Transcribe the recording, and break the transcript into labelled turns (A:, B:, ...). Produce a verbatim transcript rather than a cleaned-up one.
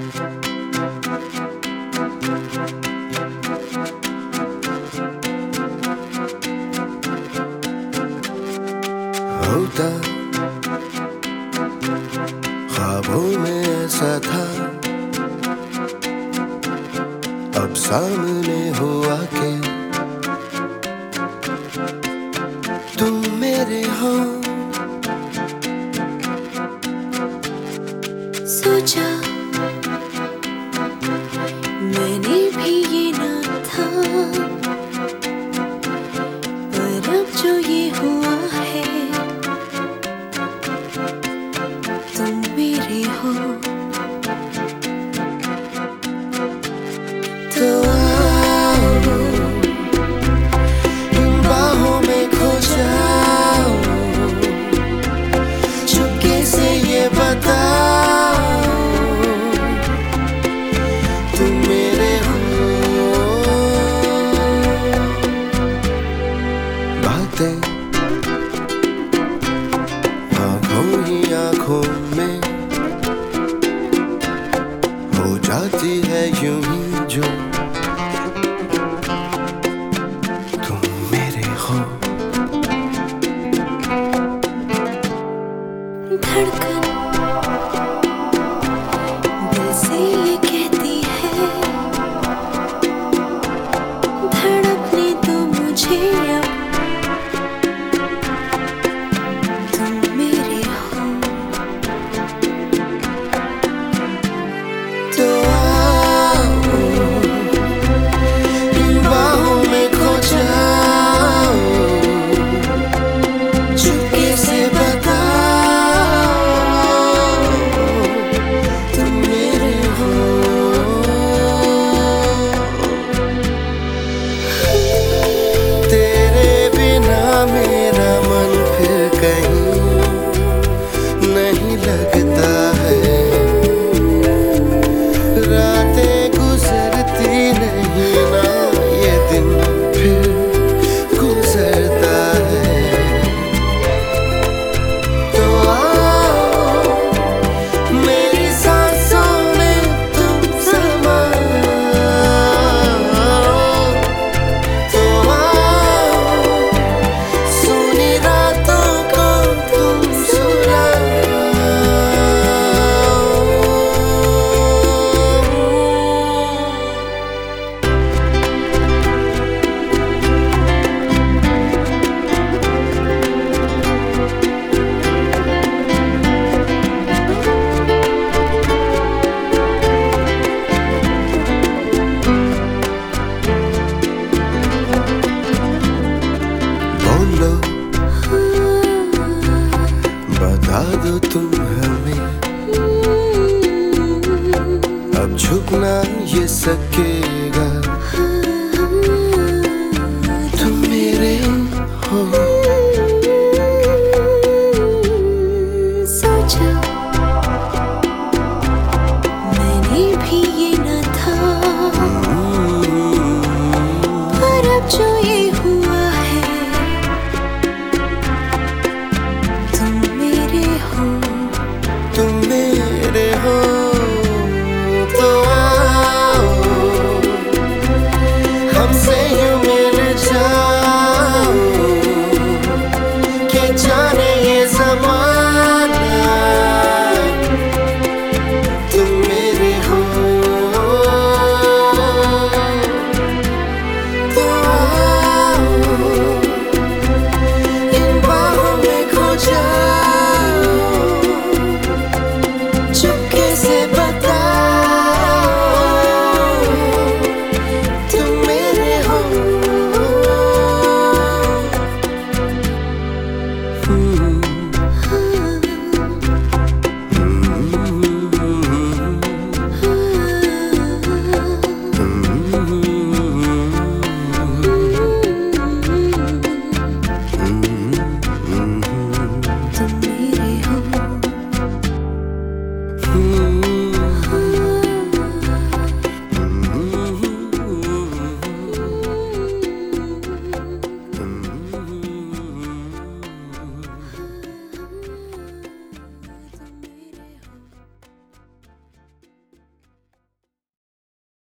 A: होता ख्वाबों में ऐसा था, अब सामने हुआ के तुम मेरे हो।
B: सोचा मैंने भी ये ना था, पर अब जो ये हुआ है तुम मेरे हो।
A: तो आओ इन बाहों में खो जाओ, चुपके से ये बताओ तुम मेरे हो। बातें आँखों ही आँखों में हो जाती है यूं ही जो तुम मेरे हो।
B: धड़कन दिल से ये कहती है, धड़कने दो मुझे अब तुम मेरे हो।
A: तो आओ इन बाहों में खो जाओ, चुपके से बताओ तुम मेरे हो। तेरे बिना मेरा मन फिर कहीं नहीं लगता है, रातें गुजरती नहीं ना ये दिन फिर गुजरता है। तो आओ मेरी सांसों में तुम समाओ, तो आओ सुनी रातों को तुम सुनाओ। बोलो बता दो तुम हमें, अब झुकना ये सकेगा